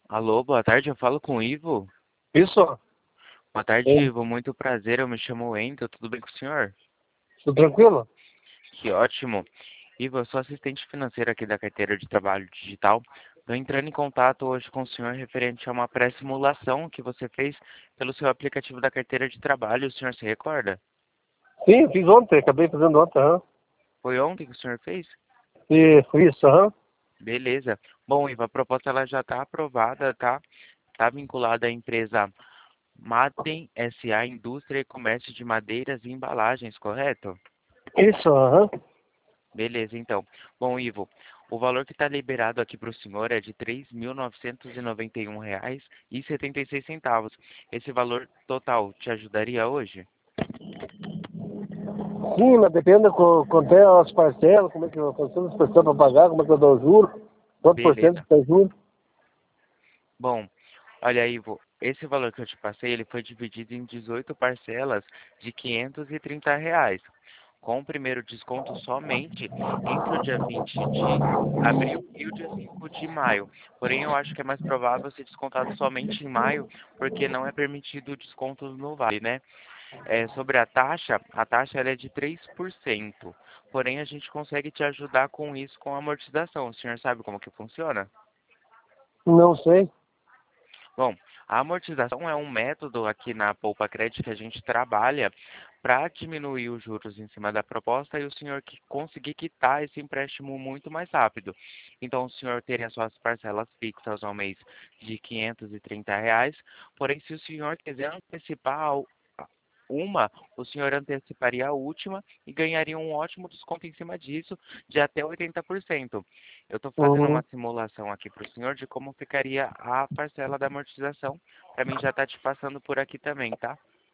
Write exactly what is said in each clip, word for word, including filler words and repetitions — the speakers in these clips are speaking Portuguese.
Alô, boa tarde, eu falo com o Ivo. Isso? Boa tarde, Sim. Ivo, muito prazer, eu me chamo Wendel, tudo bem com o senhor? Tudo tranquilo? Que ótimo. Ivo, eu sou assistente financeiro aqui da carteira de trabalho digital. Estou entrando em contato hoje com o senhor referente a uma pré-simulação que você fez pelo seu aplicativo da carteira de trabalho, o senhor se recorda? Sim, eu fiz ontem, acabei fazendo ontem, aham. Foi ontem que o senhor fez? E isso, aham. Beleza. Bom, Ivo, a proposta ela já está aprovada, tá? Está vinculada à empresa Matem S A Indústria e Comércio de Madeiras e Embalagens, correto? Isso, aham. Beleza, então. Bom, Ivo, o valor que está liberado aqui para o senhor é de três mil novecentos e noventa e um reais e setenta e seis centavos. Esse valor total te ajudaria hoje? Sim, mas depende co- quanto é as parcelas, como é que eu faço as parcelas para pagar, como é que eu dou o juro, quanto por cento Beleza. que é juro. Bom, olha, Ivo, esse valor que eu te passei, ele foi dividido em dezoito parcelas de quinhentos e trinta reais, com o primeiro desconto somente entre o dia vinte de abril e o dia cinco de maio. Porém, eu acho que é mais provável ser descontado somente em maio, porque não é permitido descontos no Vale, né? É, sobre a taxa, a taxa ela é de três por cento. Porém, a gente consegue te ajudar com isso, com a amortização. O senhor sabe como que funciona? Não sei. Bom, a amortização é um método aqui na Poupa Crédito que a gente trabalha para diminuir os juros em cima da proposta e o senhor que conseguir quitar esse empréstimo muito mais rápido. Então, o senhor teria suas parcelas fixas ao mês de quinhentos e trinta reais, porém, se o senhor quiser antecipar uma, o senhor anteciparia a última e ganharia um ótimo desconto em cima disso, de até oitenta por cento. Eu estou fazendo Uhum. uma simulação aqui para o senhor de como ficaria a parcela da amortização. Para mim já está te passando por aqui também, tá?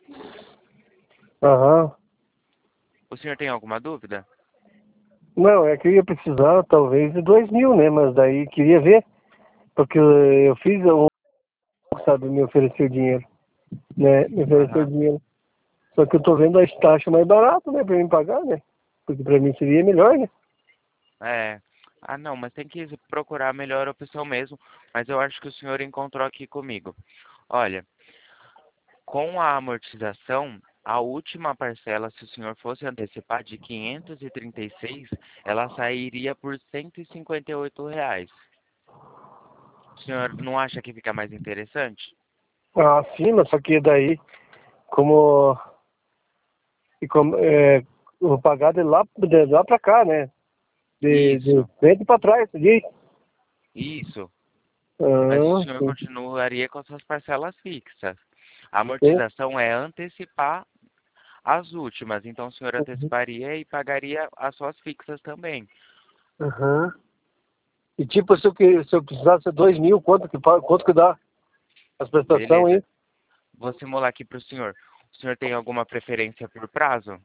Aham. O senhor tem alguma dúvida? Não, é que eu ia precisar talvez de dois mil, né? Mas daí queria ver, porque eu fiz um, sabe, me ofereceu dinheiro, né? Me ofereceu Aham. dinheiro. Só que eu tô vendo as taxas mais baratas, né, pra mim pagar, né? Porque pra mim seria melhor, né? É. Ah, não, mas tem que procurar a melhor opção mesmo. Mas eu acho que o senhor encontrou aqui comigo. Olha, com a amortização, a última parcela, se o senhor fosse antecipar de quinhentos e trinta e seis, ela sairia por cento e cinquenta e oito reais. O senhor não acha que fica mais interessante? Ah, sim, mas só que daí, como, e como é, eu vou pagar de lá, de lá pra cá, né? De, de Isso, frente pra trás, de. isso. Mas o Ah, senhor sim. continuaria com as suas parcelas fixas. A Sim. amortização é antecipar as últimas, então o senhor Uhum. anteciparia e pagaria as suas fixas também. Aham. E tipo, se eu, que- se eu precisasse de dois mil, quanto que, pa- quanto que dá as prestações Beleza. aí? Vou simular aqui para o senhor. O senhor tem alguma preferência por prazo?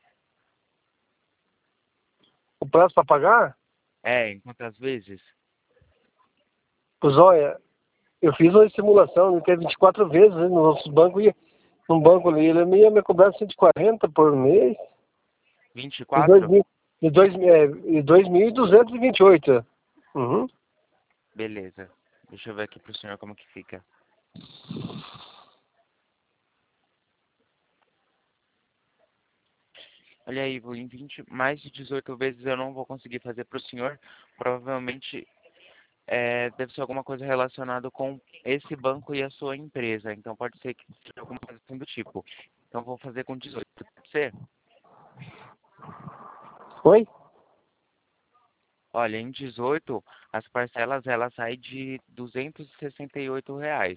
O prazo pra pagar? É, em quantas vezes? Pois olha, eu fiz uma simulação, né, que é vinte e quatro vezes, né, no nosso banco, ia, num banco ali, ele ia me cobrar cento e quarenta por mês, Vinte e e dois quatro? mil, e dois, é, e dois mil e duzentos e vinte e oito. Uhum. Beleza. Deixa eu ver aqui pro senhor como que fica. Olha aí, Ivo, em vinte, mais de dezoito vezes eu não vou conseguir fazer pro senhor. Provavelmente é, deve ser alguma coisa relacionada com esse banco e a sua empresa. Então pode ser que seja alguma coisa assim do tipo. Então vou fazer com dezoito. Pode ser? Foi? Olha, em dezoito, as parcelas elas saem de duzentos e sessenta e oito reais.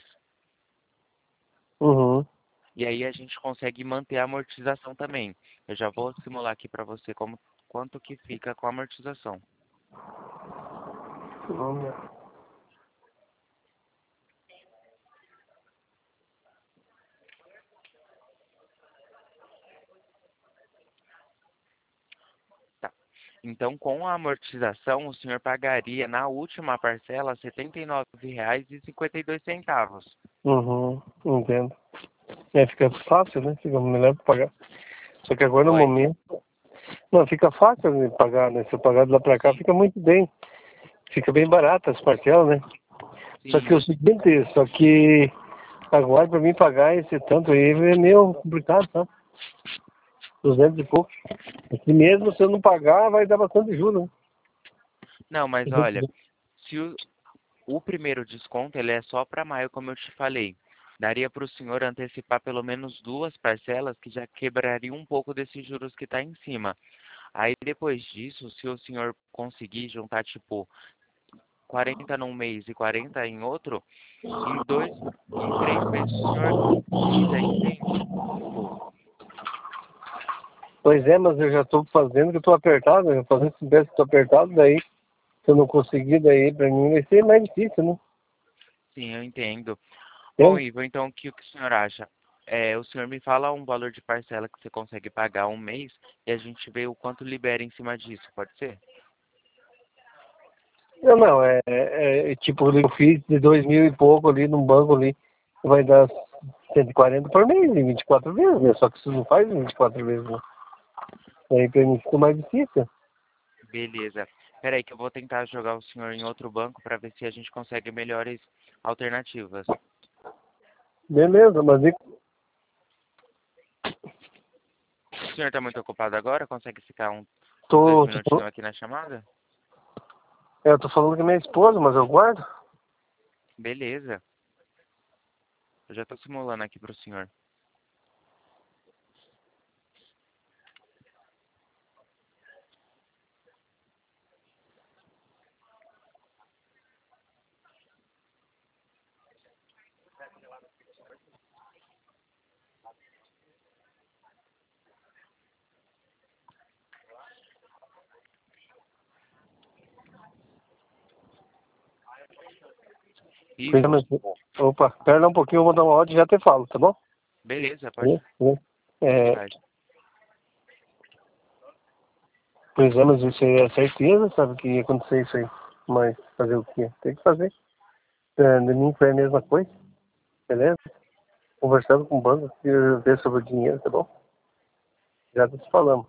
Uhum. E aí a gente consegue manter a amortização também. Eu já vou simular aqui para você como quanto que fica com a amortização. Uhum. Tá. Então, com a amortização, o senhor pagaria na última parcela R$ setenta e nove reais e cinquenta e dois centavos. Uhum. Entendo. É, fica fácil, né? Fica melhor pra pagar. Só que agora no Oi? momento. Não, fica fácil de pagar, né? Se eu pagar de lá pra cá, Sim. fica muito bem. Fica bem barato as parcelas, né? Só que é o Sim. seguinte, só que agora para mim pagar esse tanto aí é meio complicado, tá? Duzentos e pouco. E mesmo se eu não pagar, vai dar bastante juros, né? Não, mas olha, se o, o primeiro desconto ele é só para maio, como eu te falei. Daria para o senhor antecipar pelo menos duas parcelas que já quebrariam um pouco desses juros que está em cima. Aí depois disso, se o senhor conseguir juntar tipo quarenta num mês e quarenta em outro, em dois, em três meses o senhor quita, entende? Pois é, mas eu já estou fazendo que eu estou apertado, eu fazendo esse peço que estou apertado, daí se eu não conseguir, daí para mim vai ser mais difícil, né? Sim, eu entendo. Bom, Entende? Ivo, então o que o senhor acha? É, o senhor me fala um valor de parcela que você consegue pagar um mês e a gente vê o quanto libera em cima disso, pode ser? Não, não, é, é, é tipo, eu fiz de dois mil e pouco ali num banco ali, vai dar cento e quarenta por mês, em vinte e quatro vezes, né? Só que isso não faz em vinte e quatro vezes, né? Aí para mim fica mais difícil. Beleza. Espera aí que eu vou tentar jogar o senhor em outro banco para ver se a gente consegue melhores alternativas. Beleza, mas e O senhor está muito ocupado agora? Consegue ficar um- uns dois tô, minutinhos tô, aqui na chamada? eu tô falando com a minha esposa, mas eu guardo. Beleza. Eu já estou simulando aqui para o senhor. Pois é, Ivo? mas- Opa, pera um pouquinho, eu vou dar uma ordem e já te falo, tá bom? Beleza, pode. É, é. Fica à É, vontade. pois é, mas isso aí é certeza, sabe, que ia acontecer isso aí. Mas fazer o quê? Tem que fazer. É, de mim foi a mesma coisa, beleza? Conversando com o banco, e ver sobre o dinheiro, tá bom? Já te falamos.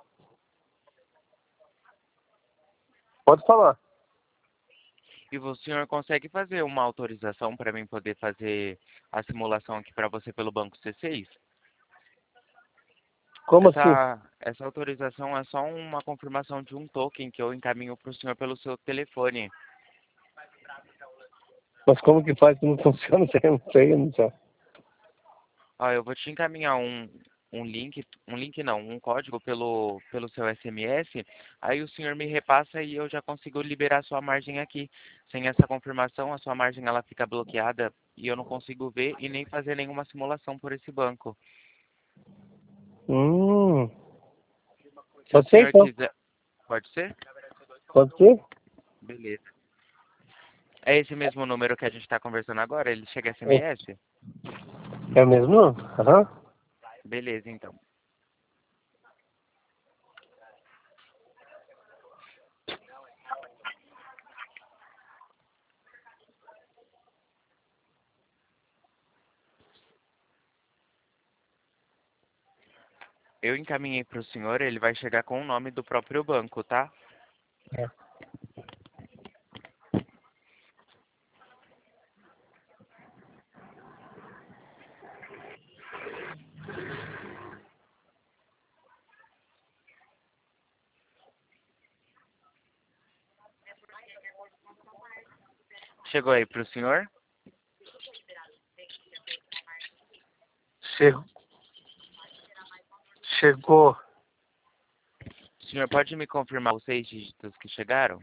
Pode falar. E o senhor consegue fazer uma autorização para mim poder fazer a simulação aqui para você pelo banco C seis? Como assim? Essa, essa autorização é só uma confirmação de um token que eu encaminho para o senhor pelo seu telefone. Mas como que faz que não funciona? Isso aí eu não sei, eu não sei. Ó, eu vou te encaminhar um, um link, um link não, um código pelo, pelo seu S M S, aí o senhor me repassa e eu já consigo liberar sua margem aqui. Sem essa confirmação, a sua margem ela fica bloqueada e eu não consigo ver e nem fazer nenhuma simulação por esse banco. Hum, Se o pode ser senhor então. quiser, pode ser? Pode ser? Beleza. É esse mesmo número que a gente está conversando agora? Ele chega É, S M S? é o mesmo? Aham. Beleza, então. Eu encaminhei para o senhor, ele vai chegar com o nome do próprio banco, tá? É. Chegou aí para o senhor? Chegou. Chegou. O senhor pode me confirmar os seis dígitos que chegaram?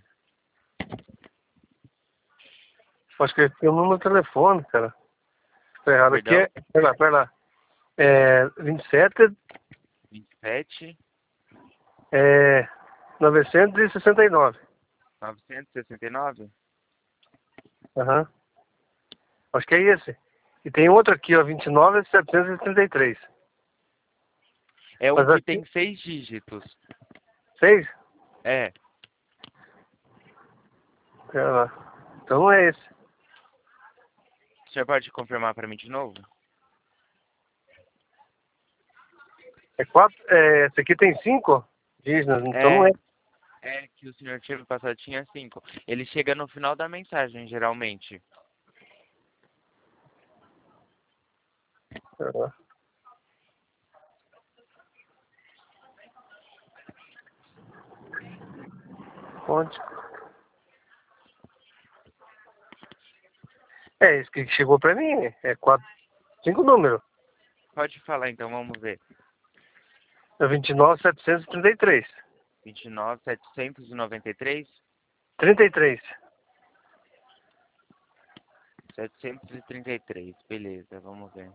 Acho que tem o número do telefone, cara. Tá errado aqui. Perdão? É... Pera lá, pera lá. É vinte e sete, vinte e sete, é novecentos e sessenta e nove. novecentos e sessenta e nove? Aham. Acho que é esse. E tem outro aqui, ó, vinte e nove, setecentos e trinta e três. É um Mas que aqui, tem seis dígitos. seis? É. Pera lá. Então não é esse. O senhor pode confirmar para mim de novo? É quatro. É, esse aqui tem cinco dígitos, então não É, é. é que o senhor tinha me passado tinha cinco. Ele chega no final da mensagem, geralmente. Ah. Onde? É isso que chegou pra mim, é quatro, cinco números. Pode falar então, vamos ver. É vinte e nove, setecentos e trinta e três. vinte e nove, setecentos e noventa e três? trinta e três. setecentos e trinta e três, beleza, vamos ver.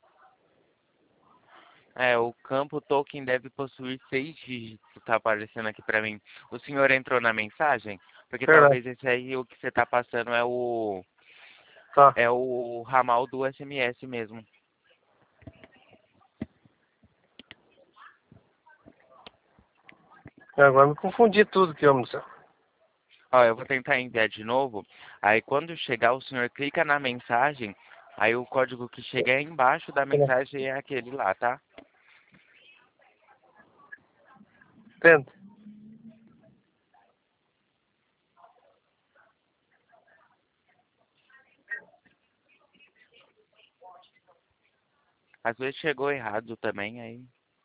É, o campo token deve possuir seis dígitos, tá aparecendo aqui pra mim. O senhor entrou na mensagem? Porque Verdade. talvez esse aí, o que você tá passando é o Tá. é o ramal do S M S mesmo. Agora me confundi tudo que eu céu. Ó, eu vou tentar enviar de novo. Aí quando chegar, o senhor clica na mensagem, aí o código que chega é embaixo da mensagem é aquele lá, tá? Tenta. Às vezes chegou errado também, aí.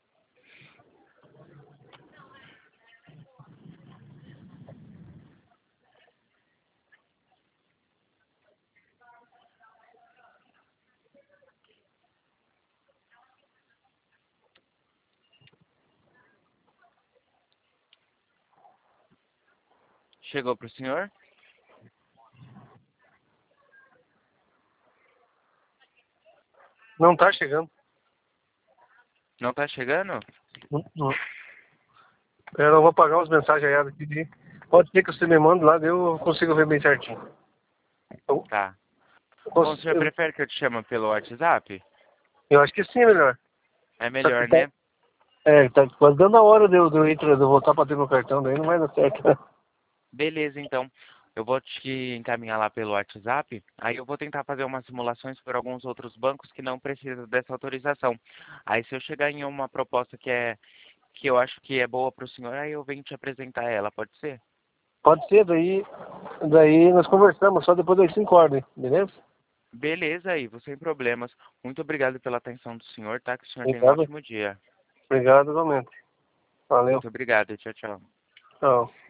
Chegou pro senhor? Não tá chegando. Não tá chegando? Não, não. Eu não vou apagar as mensagens aí aqui. De... Pode ser que você me mande lá, daí eu consigo ver bem certinho. Eu, Tá. eu, Bom, o cons- senhor eu, prefere que eu te chame pelo WhatsApp? eu acho que sim é melhor. É Só que melhor, tá, né? é, tá quase dando a hora de eu, de eu, ir tra- de eu voltar pra ter meu cartão, daí não vai dar certo. Beleza, então. Eu vou te encaminhar lá pelo WhatsApp. Aí eu vou tentar fazer umas simulações por alguns outros bancos que não precisam dessa autorização. Aí se eu chegar em uma proposta que é que eu acho que é boa para o senhor, aí eu venho te apresentar ela, pode ser? Pode ser, daí, daí nós conversamos só depois das cinco horas, beleza? Beleza, Ivo, sem problemas. Muito obrigado pela atenção do senhor, tá? Que o senhor tenha um Obrigado. ótimo dia. Obrigado, igualmente. Valeu. Muito obrigado. Tchau, tchau. Tchau.